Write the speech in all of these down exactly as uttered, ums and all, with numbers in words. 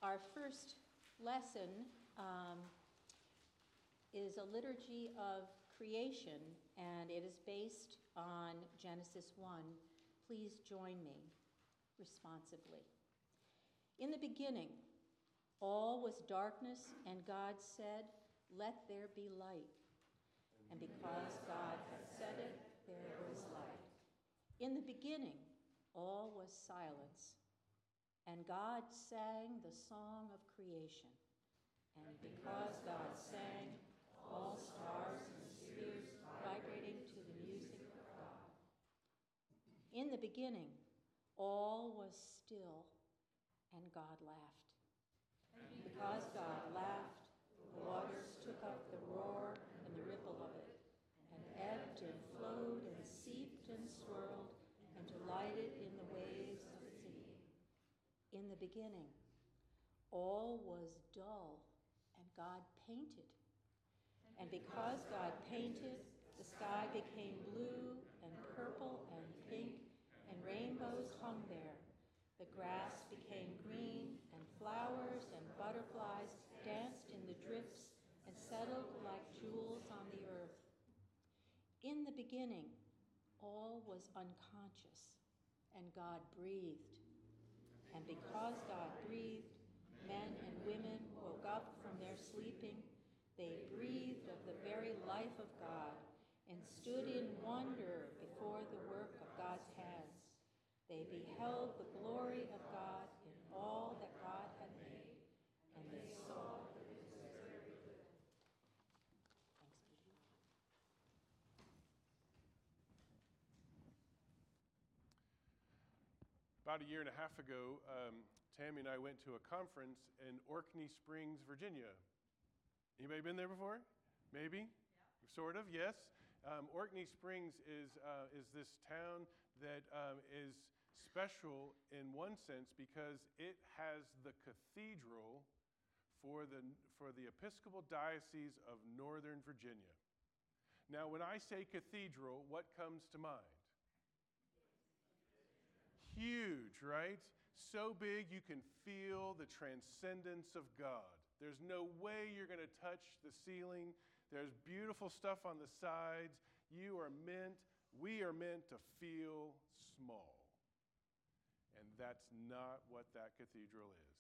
Our first lesson um, is a liturgy of creation, and it is based on Genesis one. Please join me responsively. In the beginning, all was darkness, and God said, "Let there be light." And because God had said it, there was light. In the beginning, all was silence, and God sang the song of creation. And because God sang, all stars and spheres vibrating to the music of God. In the beginning, all was still, and God laughed. And because God laughed, the waters took up the roar and the ripple of it, and ebbed and flowed and seeped and swirled and delighted in the waves of the sea. In the beginning, all was dull, and God painted. And because God painted, the sky became blue and purple and pink, and rainbows hung there. The grass became green, and flowers and butterflies danced in the drifts and settled like jewels on the earth. In the beginning, all was unconscious, and God breathed. And because God breathed, men and women woke up from their sleeping. They breathed of the very life of God and stood in wonder before the work of God's hands. They beheld the glory of God in all that God had made, and they saw that it was very good. Thanks be to you. About a year and a half ago, um, Tammy and I went to a conference in Orkney Springs, Virginia. Anybody been there before? Maybe? Yeah. Sort of, yes. Um, Orkney Springs is uh, is this town that um, is special in one sense because it has the cathedral for the for the Episcopal Diocese of Northern Virginia. Now, when I say cathedral, what comes to mind? Huge, right? So big you can feel the transcendence of God. There's no way you're going to touch the ceiling. There's beautiful stuff on the sides. You are meant, we are meant to feel small. And that's not what that cathedral is.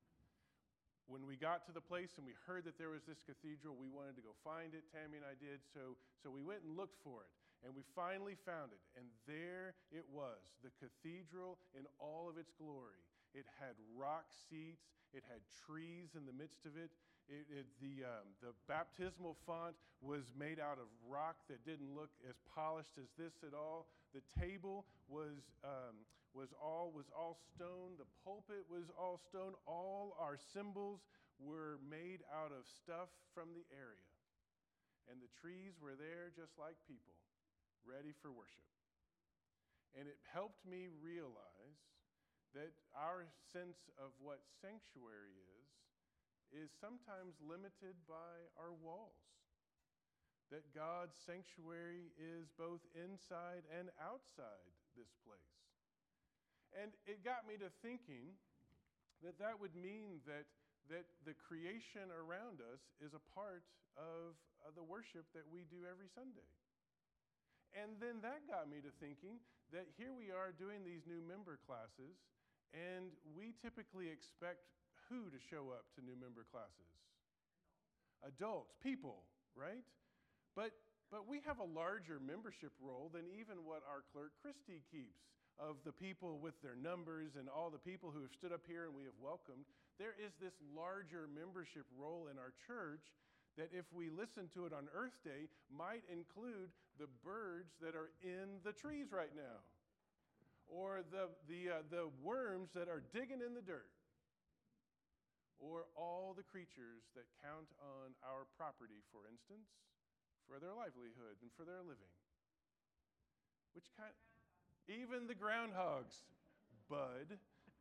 When we got to the place and we heard that there was this cathedral, we wanted to go find it. Tammy and I did. So, so we went and looked for it. And we finally found it. And there it was, the cathedral in all of its glory. It had rock seats. It had trees in the midst of it. It, it, the, um, the baptismal font was made out of rock that didn't look as polished as this at all. The table was, um, was, all, was all stone. The pulpit was all stone. All our symbols were made out of stuff from the area. And the trees were there just like people, ready for worship. And it helped me realize that our sense of what sanctuary is, is sometimes limited by our walls. That God's sanctuary is both inside and outside this place. And it got me to thinking that that would mean that, that the creation around us is a part of uh, the worship that we do every Sunday. And then that got me to thinking that here we are doing these new member classes, and we typically expect who to show up to new member classes? Adults, people, right? But but we have a larger membership roll than even what our clerk Christy keeps of the people with their numbers and all the people who have stood up here and we have welcomed. There is this larger membership roll in our church that if we listen to it on Earth Day might include the birds that are in the trees right now, or the the uh, the worms that are digging in the dirt, or all the creatures that count on our property, for instance, for their livelihood and for their living. Which kind? Even the groundhogs, Bud.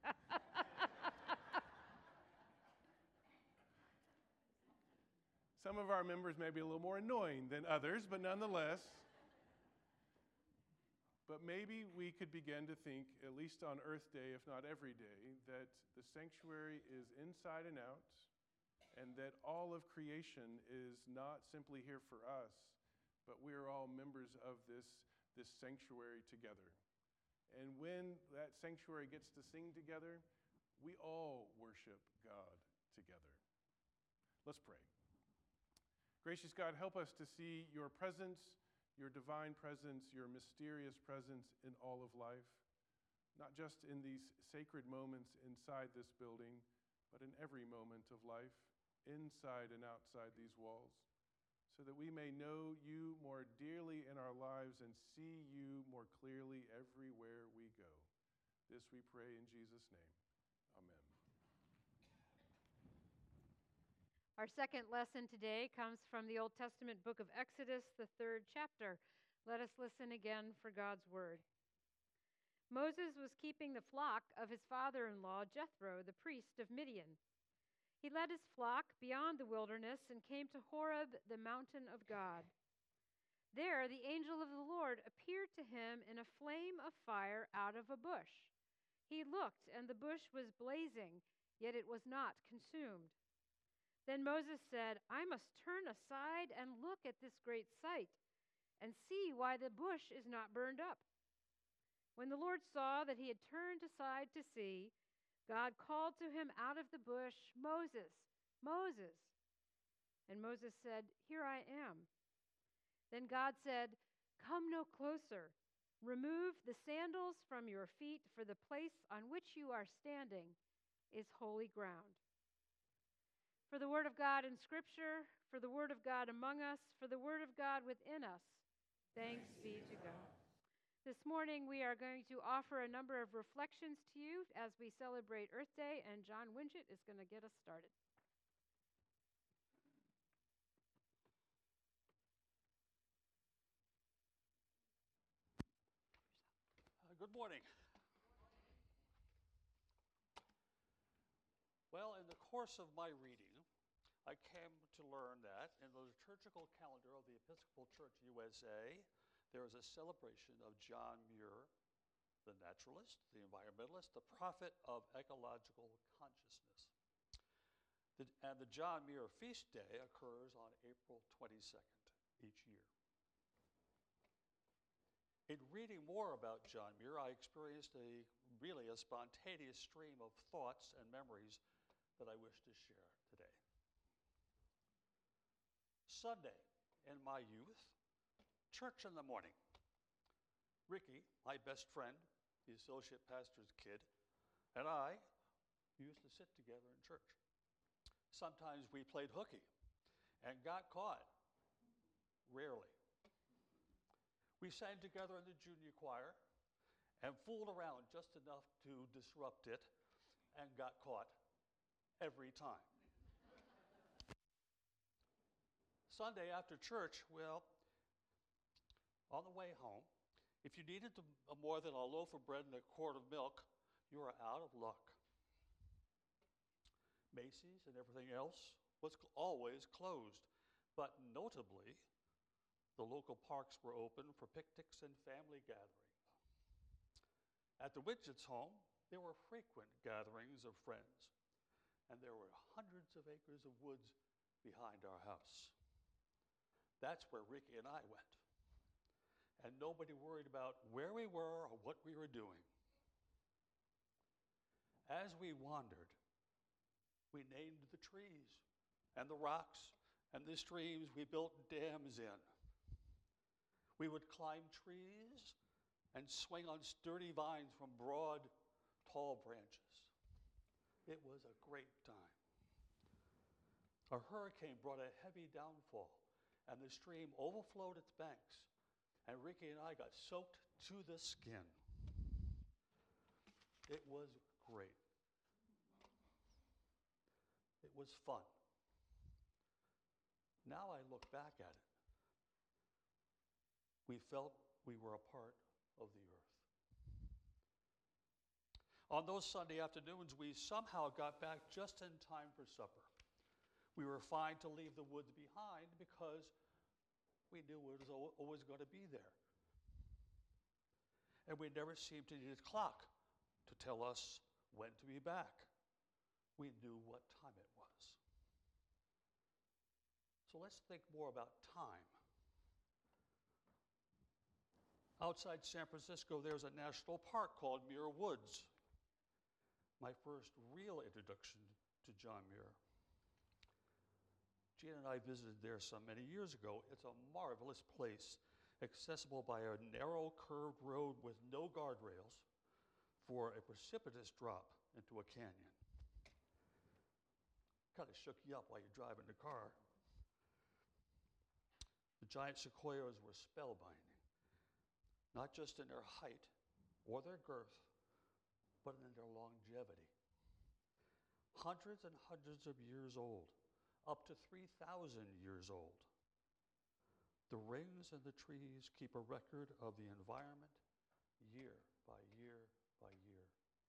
Some of our members may be a little more annoying than others, but nonetheless. But maybe we could begin to think, at least on Earth Day, if not every day, that the sanctuary is inside and out, and that all of creation is not simply here for us, but we are all members of this, this sanctuary together. And when that sanctuary gets to sing together, we all worship God together. Let's pray. Gracious God, help us to see your presence, your divine presence, your mysterious presence in all of life, not just in these sacred moments inside this building, but in every moment of life, inside and outside these walls, so that we may know you more dearly in our lives and see you more clearly everywhere we go. This we pray in Jesus' name. Amen. Our second lesson today comes from the Old Testament book of Exodus, the third chapter. Let us listen again for God's word. Moses was keeping the flock of his father-in-law, Jethro, the priest of Midian. He led his flock beyond the wilderness and came to Horeb, the mountain of God. There the angel of the Lord appeared to him in a flame of fire out of a bush. He looked, and the bush was blazing, yet it was not consumed. Then Moses said, I must turn aside and look at this great sight, and see why the bush is not burned up. When the Lord saw that he had turned aside to see, God called to him out of the bush, Moses, Moses. And Moses said, Here I am. Then God said, Come no closer. Remove the sandals from your feet, for the place on which you are standing is holy ground. For the word of God in Scripture, for the word of God among us, for the word of God within us, thanks be to God. This morning we are going to offer a number of reflections to you as we celebrate Earth Day, and John Winchett is going to get us started. Uh, good morning. Well, in the course of my reading, I came to learn that in the liturgical calendar of the Episcopal Church U S A, there is a celebration of John Muir, the naturalist, the environmentalist, the prophet of ecological consciousness. The, and the John Muir Feast Day occurs on April twenty-second each year. In reading more about John Muir, I experienced a really a spontaneous stream of thoughts and memories that I wish to share today. Sunday, in my youth, church in the morning. Ricky, my best friend, the associate pastor's kid, and I used to sit together in church. Sometimes we played hooky and got caught. Rarely. We sang together in the junior choir and fooled around just enough to disrupt it and got caught every time. Sunday after church, well, on the way home, if you needed to, uh, more than a loaf of bread and a quart of milk, you were out of luck. Macy's and everything else was cl- always closed, but notably, the local parks were open for picnics and family gatherings. At the Winchett's home, there were frequent gatherings of friends, and there were hundreds of acres of woods behind our house. That's where Ricky and I went. And nobody worried about where we were or what we were doing. As we wandered, we named the trees and the rocks and the streams we built dams in. We would climb trees and swing on sturdy vines from broad, tall branches. It was a great time. A hurricane brought a heavy downfall, and the stream overflowed its banks, and Ricky and I got soaked to the skin. It was great. It was fun. Now I look back at it. We felt we were a part of the earth. On those Sunday afternoons, we somehow got back just in time for supper. We were fine to leave the woods behind because we knew it was always going to be there. and we never seemed to need a clock to tell us when to be back. We knew what time it was. So let's think more about time. Outside San Francisco, there's a national park called Muir Woods. My first real introduction to John Muir. Gene and I visited there some many years ago. It's a marvelous place, accessible by a narrow curved road with no guardrails for a precipitous drop into a canyon. Kind of shook you up while you're driving the car. The giant sequoias were spellbinding, not just in their height or their girth, but in their longevity. Hundreds and hundreds of years old, up to three thousand years old. The rings in the trees keep a record of the environment year by year by year.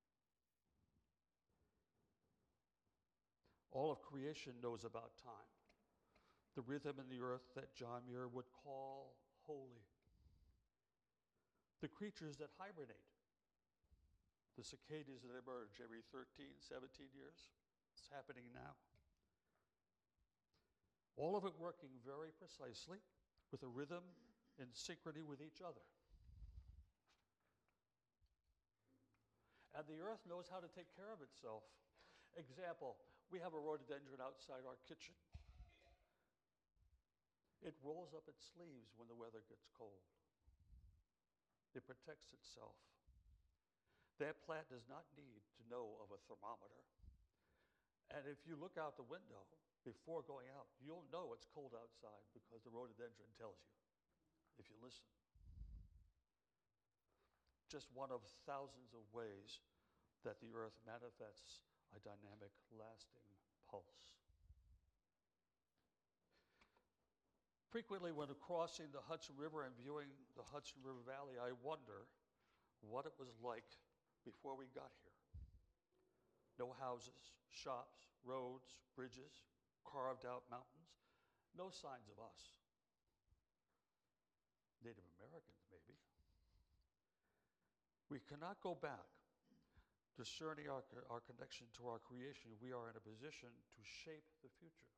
All of creation knows about time, the rhythm in the earth that John Muir would call holy. The creatures that hibernate, the cicadas that emerge every thirteen, seventeen years. It's happening now. All of it working very precisely with a rhythm in synchrony with each other. And the earth knows how to take care of itself. Example, we have a rhododendron outside our kitchen. It rolls up its sleeves when the weather gets cold. It protects itself. That plant does not need to know of a thermometer. And if you look out the window before going out, you'll know it's cold outside because the rhododendron tells you, if you listen. Just one of thousands of ways that the earth manifests a dynamic, lasting pulse. Frequently, when crossing the Hudson River and viewing the Hudson River Valley, I wonder what it was like before we got here. No houses, shops, roads, bridges, carved out mountains, no signs of us. Native Americans, maybe. We cannot go back. Discerning our, our connection to our creation, we are in a position to shape the future.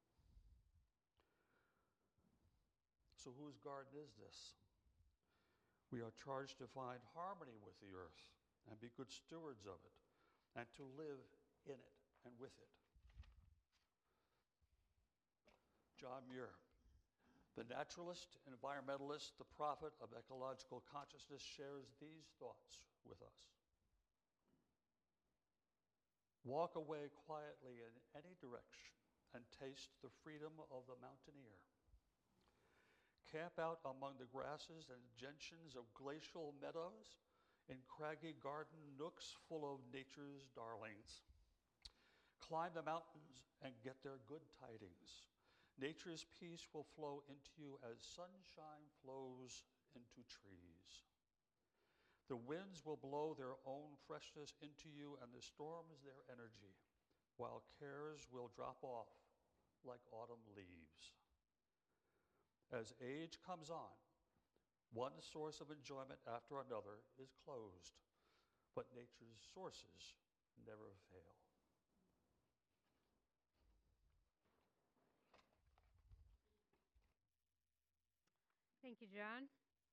So whose garden is this? We are charged to find harmony with the earth and be good stewards of it and to live in it and with it. John Muir, the naturalist, environmentalist, the prophet of ecological consciousness, shares these thoughts with us. Walk away quietly in any direction and taste the freedom of the mountaineer. Camp out among the grasses and gentians of glacial meadows, in craggy garden nooks full of nature's darlings. Climb the mountains and get their good tidings. Nature's peace will flow into you as sunshine flows into trees. The winds will blow their own freshness into you and the storms their energy, while cares will drop off like autumn leaves. As age comes on, one source of enjoyment after another is closed, but nature's sources never fail. Thank you, John.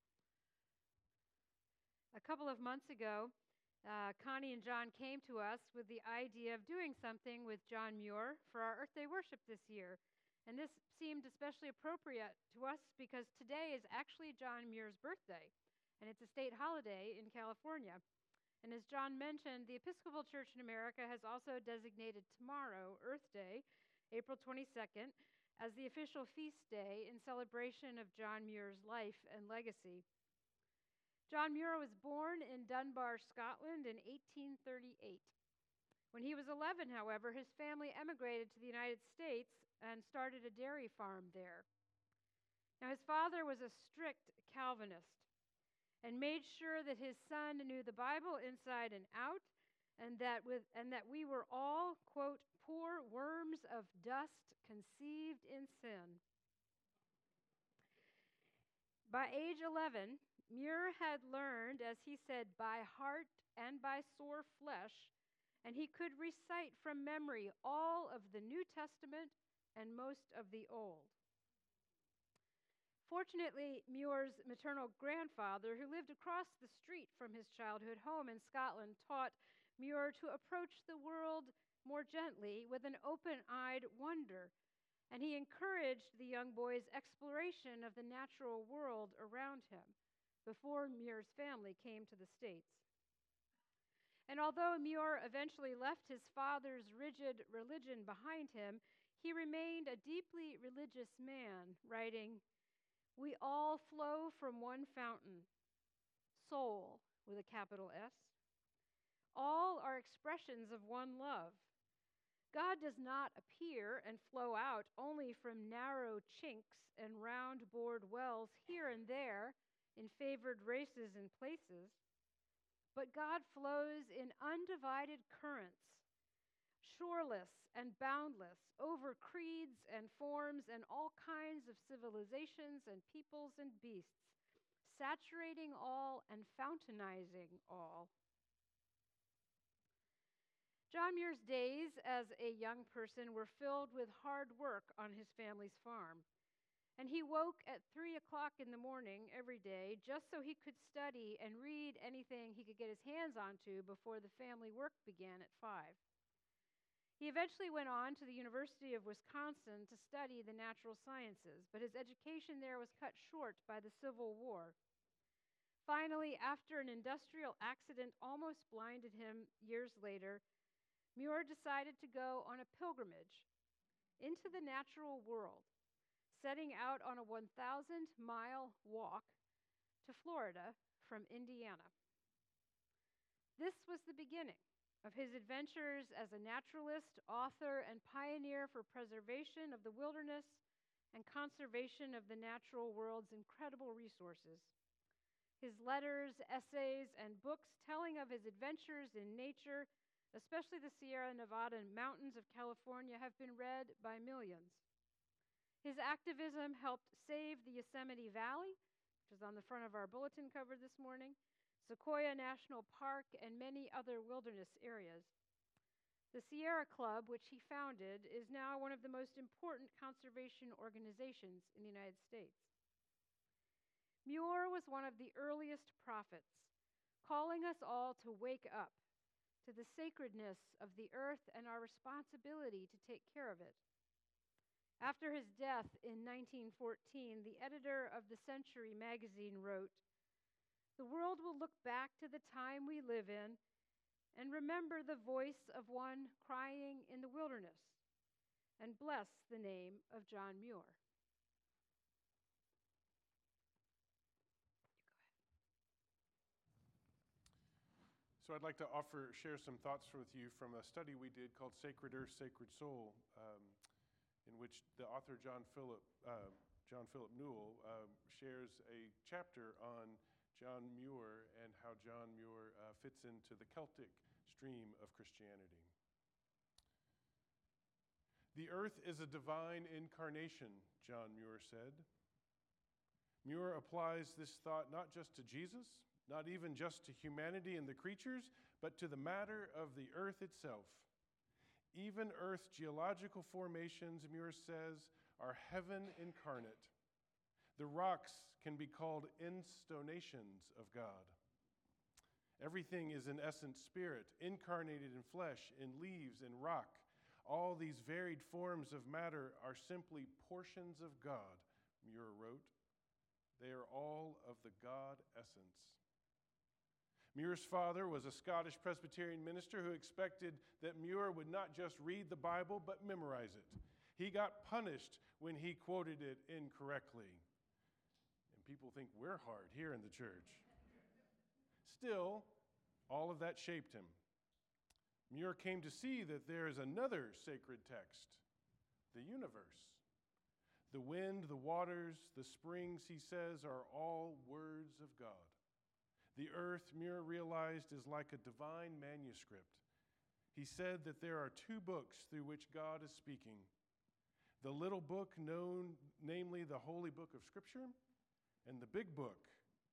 A couple of months ago, uh, Connie and John came to us with the idea of doing something with John Muir for our Earth Day worship this year. And this seemed especially appropriate to us because today is actually John Muir's birthday, and it's a state holiday in California. And as John mentioned, the Episcopal Church in America has also designated tomorrow, Earth Day, April twenty-second, as the official feast day in celebration of John Muir's life and legacy. John Muir was born in Dunbar, Scotland in eighteen thirty-eight. When he was eleven, however, his family emigrated to the United States and started a dairy farm there. Now, his father was a strict Calvinist and made sure that his son knew the Bible inside and out, and that, with, and that we were all, quote, poor worms of dust conceived in sin. By age eleven, Muir had learned, as he said, by heart and by sore flesh, and he could recite from memory all of the New Testament and most of the Old. Fortunately, Muir's maternal grandfather, who lived across the street from his childhood home in Scotland, taught Muir to approach the world more gently with an open-eyed wonder, and he encouraged the young boy's exploration of the natural world around him before Muir's family came to the States. And although Muir eventually left his father's rigid religion behind him, he remained a deeply religious man, writing, "We all flow from one fountain, soul with a capital S. All are expressions of one love. God does not appear and flow out only from narrow chinks and round-bored wells here and there in favored races and places, but God flows in undivided currents, shoreless and boundless, over creeds and forms and all kinds of civilizations and peoples and beasts, saturating all and fountainizing all." John Muir's days as a young person were filled with hard work on his family's farm, and he woke at three o'clock in the morning every day just so he could study and read anything he could get his hands onto before the family work began at five. He eventually went on to the University of Wisconsin to study the natural sciences, but his education there was cut short by the Civil War. Finally, after an industrial accident almost blinded him years later, Muir decided to go on a pilgrimage into the natural world, setting out on a one thousand mile walk to Florida from Indiana. This was the beginning of his adventures as a naturalist, author, and pioneer for preservation of the wilderness and conservation of the natural world's incredible resources. His letters, essays, and books telling of his adventures in nature, especially the Sierra Nevada mountains of California, have been read by millions. His activism helped save the Yosemite Valley, which is on the front of our bulletin cover this morning, Sequoia National Park, and many other wilderness areas. The Sierra Club, which he founded, is now one of the most important conservation organizations in the United States. Muir was one of the earliest prophets, calling us all to wake up to the sacredness of the earth and our responsibility to take care of it. After his death in nineteen fourteen, the editor of The Century magazine wrote, "The world will look back to the time we live in and remember the voice of one crying in the wilderness and bless the name of John Muir." So I'd like to offer, share some thoughts with you from a study we did called Sacred Earth, Sacred Soul, um, in which the author John Philip, uh, John Philip Newell uh, shares a chapter on John Muir and how John Muir uh, fits into the Celtic stream of Christianity. "The earth is a divine incarnation," John Muir said. Muir applies this thought not just to Jesus, not even just to humanity and the creatures, but to the matter of the earth itself. Even Earth's geological formations, Muir says, are heaven incarnate. The rocks can be called instonations of God. Everything is in essence spirit, incarnated in flesh, in leaves, in rock. All these varied forms of matter are simply portions of God, Muir wrote. They are all of the God essence. Muir's father was a Scottish Presbyterian minister who expected that Muir would not just read the Bible, but memorize it. He got punished when he quoted it incorrectly. And people think we're hard here in the church. Still, all of that shaped him. Muir came to see that there is another sacred text, the universe. The wind, the waters, the springs, he says, are all words of God. The earth, Muir realized, is like a divine manuscript. He said that there are two books through which God is speaking. The little book known, namely the Holy Book of Scripture, and the big book, the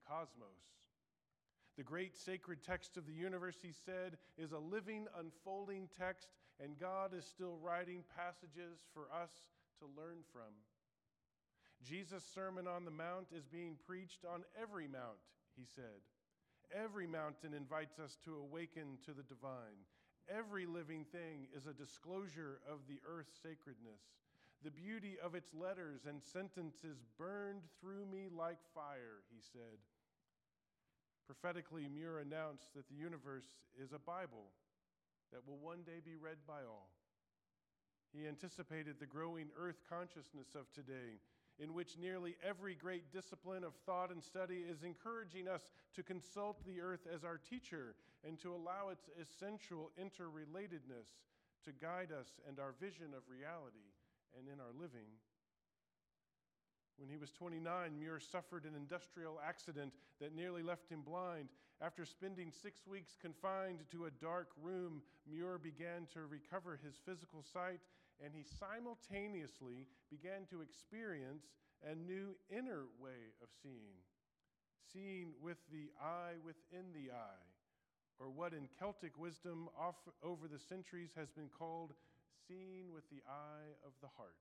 cosmos. The great sacred text of the universe, he said, is a living, unfolding text, and God is still writing passages for us to learn from. Jesus' Sermon on the Mount is being preached on every mount, he said. Every mountain invites us to awaken to the divine. Every living thing is a disclosure of the earth's sacredness. The beauty of its letters and sentences burned through me like fire, he said. Prophetically, Muir announced that the universe is a Bible that will one day be read by all. He anticipated the growing earth consciousness of today, in which nearly every great discipline of thought and study is encouraging us to consult the earth as our teacher and to allow its essential interrelatedness to guide us and our vision of reality and in our living. When he was twenty-nine, Muir suffered an industrial accident that nearly left him blind. After spending six weeks confined to a dark room, Muir began to recover his physical sight, and he simultaneously began to experience a new inner way of seeing, seeing with the eye within the eye, or what in Celtic wisdom off over the centuries has been called seeing with the eye of the heart.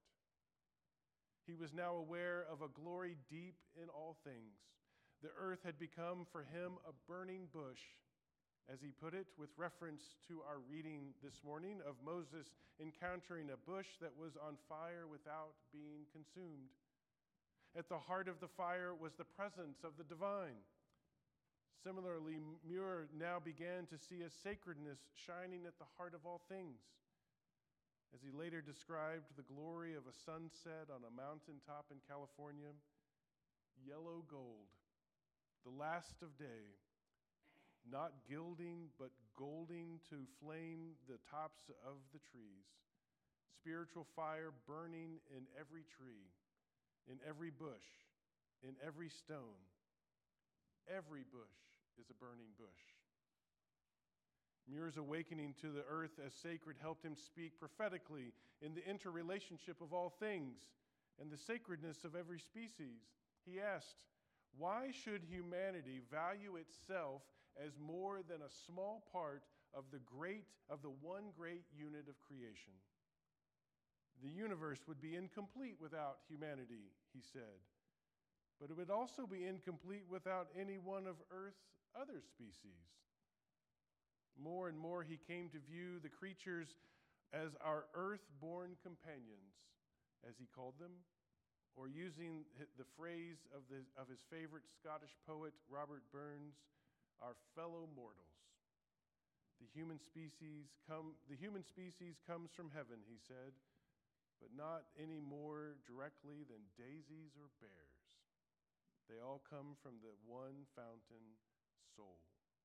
He was now aware of a glory deep in all things. The earth had become for him a burning bush, as he put it, with reference to our reading this morning of Moses encountering a bush that was on fire without being consumed. At the heart of the fire was the presence of the divine. Similarly, Muir now began to see a sacredness shining at the heart of all things. As he later described the glory of a sunset on a mountaintop in California, yellow gold, the last of day, not gilding but golding to flame the tops of the trees, spiritual fire burning in every tree, in every bush, in every stone. Every bush is a burning bush. Muir's awakening to the earth as sacred helped him speak prophetically in the interrelationship of all things and the sacredness of every species. He asked, why should humanity value itself as more than a small part of the great, of the one great unit of creation? The universe would be incomplete without humanity, he said, but it would also be incomplete without any one of Earth's other species. More and more he came to view the creatures as our earth-born companions, as he called them, or using the phrase of, the, of his favorite Scottish poet, Robert Burns, our fellow mortals. The human species come, the human species comes from heaven, he said, but not any more directly than daisies or bears. They all come from the one fountain, soul.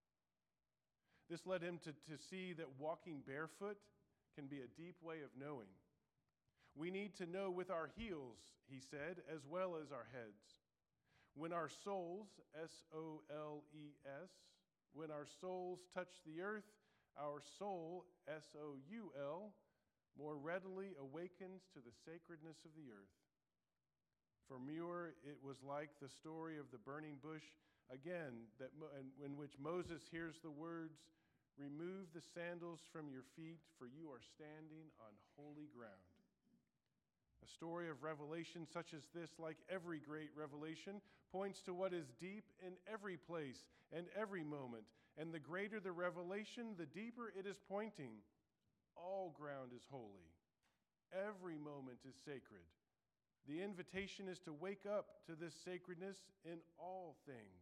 This led him to, to see that walking barefoot can be a deep way of knowing. We need to know with our heels, he said, as well as our heads. When our souls, S O L E S, when our souls touch the earth, our soul, S O U L, more readily awakens to the sacredness of the earth. For Muir, it was like the story of the burning bush, again, that in which Moses hears the words, remove the sandals from your feet, for you are standing on holy ground. A story of revelation such as this, like every great revelation, points to what is deep in every place and every moment. And the greater the revelation, the deeper it is pointing. All ground is holy. Every moment is sacred. The invitation is to wake up to this sacredness in all things.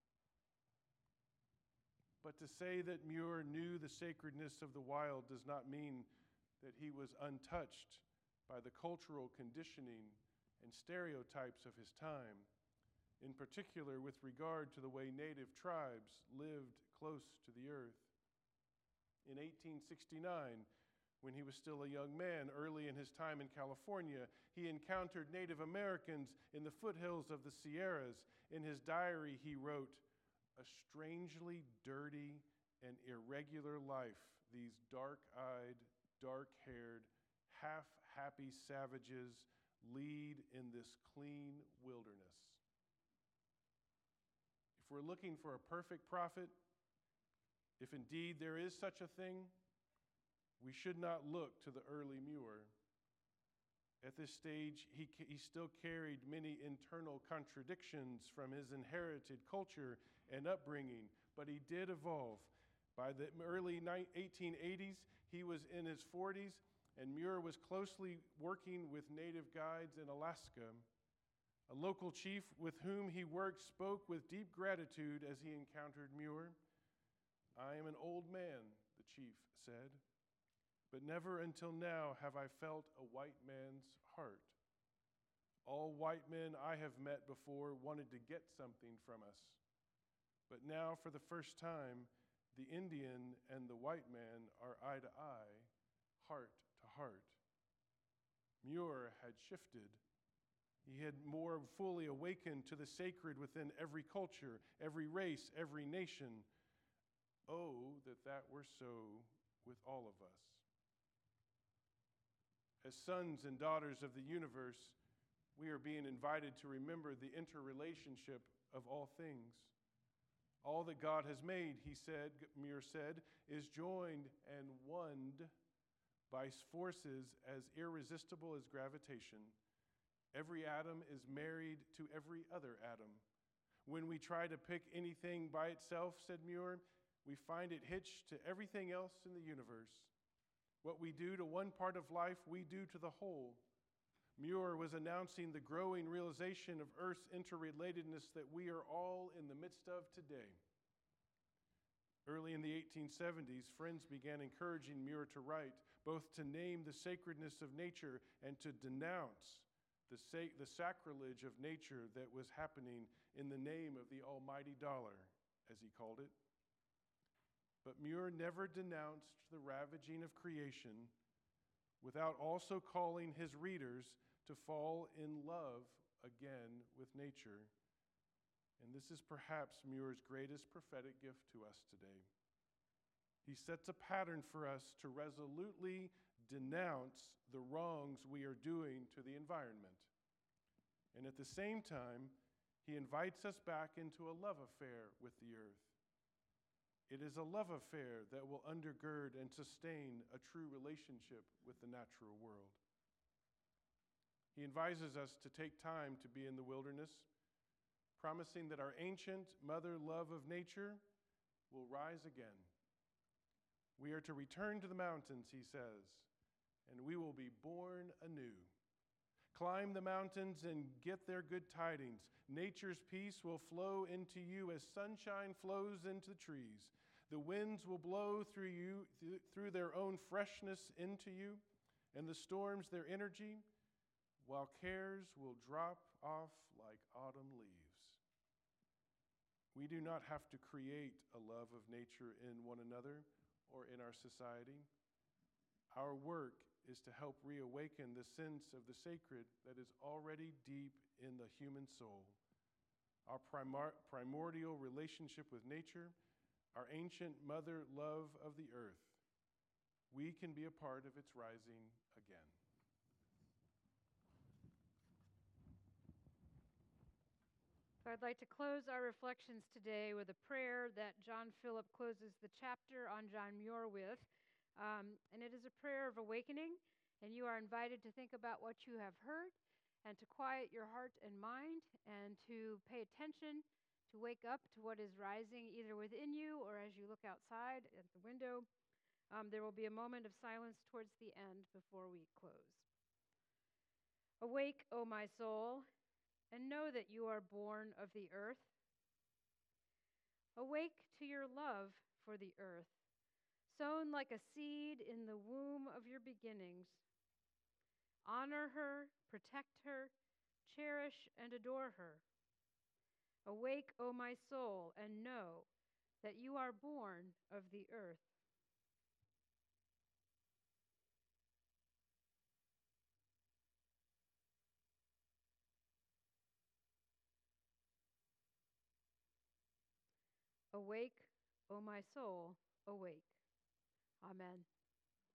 But to say that Muir knew the sacredness of the wild does not mean that he was untouched by the cultural conditioning and stereotypes of his time, in particular with regard to the way native tribes lived close to the earth. In eighteen sixty-nine, when he was still a young man, early in his time in California, he encountered Native Americans in the foothills of the Sierras. In his diary, he wrote, a strangely dirty and irregular life these dark-eyed, dark-haired, half-happy savages lead in this clean wilderness. If we're looking for a perfect prophet, if indeed there is such a thing, we should not look to the early Muir. At this stage, he, he still carried many internal contradictions from his inherited culture and upbringing, but he did evolve. By the early eighteen eighties, he was in his forties, and Muir was closely working with native guides in Alaska. A local chief with whom he worked spoke with deep gratitude as he encountered Muir. "I am an old man," the chief said, "but never until now have I felt a white man's heart. All white men I have met before wanted to get something from us. But now, for the first time, the Indian and the white man are eye to eye, heart to heart." Muir had shifted. He had more fully awakened to the sacred within every culture, every race, every nation. Oh, that that were so with all of us. As sons and daughters of the universe, we are being invited to remember the interrelationship of all things. All that God has made, he said, Muir said, is joined and oned by forces as irresistible as gravitation. Every atom is married to every other atom. When we try to pick anything by itself, said Muir, we find it hitched to everything else in the universe. What we do to one part of life, we do to the whole. Muir was announcing the growing realization of Earth's interrelatedness that we are all in the midst of today. Early in the eighteen seventies, friends began encouraging Muir to write, both to name the sacredness of nature and to denounce the, sa- the sacrilege of nature that was happening in the name of the almighty dollar, as he called it. But Muir never denounced the ravaging of creation without also calling his readers to fall in love again with nature. And this is perhaps Muir's greatest prophetic gift to us today. He sets a pattern for us to resolutely denounce the wrongs we are doing to the environment. And at the same time, he invites us back into a love affair with the earth. It is a love affair that will undergird and sustain a true relationship with the natural world. He advises us to take time to be in the wilderness, promising that our ancient mother love of nature will rise again. We are to return to the mountains, he says, and we will be born anew. Climb the mountains and get their good tidings. Nature's peace will flow into you as sunshine flows into the trees. The winds will blow through you, th- through their own freshness into you, and the storms their energy, while cares will drop off like autumn leaves. We do not have to create a love of nature in one another or in our society. Our work is to help reawaken the sense of the sacred that is already deep in the human soul. Our primar- primordial relationship with nature, our ancient mother love of the earth. We can be a part of its rising again. So I'd like to close our reflections today with a prayer that John Philip closes the chapter on John Muir with. Um, and it is a prayer of awakening, and you are invited to think about what you have heard and to quiet your heart and mind and to pay attention, to wake up to what is rising either within you or as you look outside at the window. Um, there will be a moment of silence towards the end before we close. Awake, O my soul, and know that you are born of the earth. Awake to your love for the earth, sown like a seed in the womb of your beginnings. Honor her, protect her, cherish and adore her. Awake, O my soul, and know that you are born of the earth. Awake, O my soul, awake. Amen.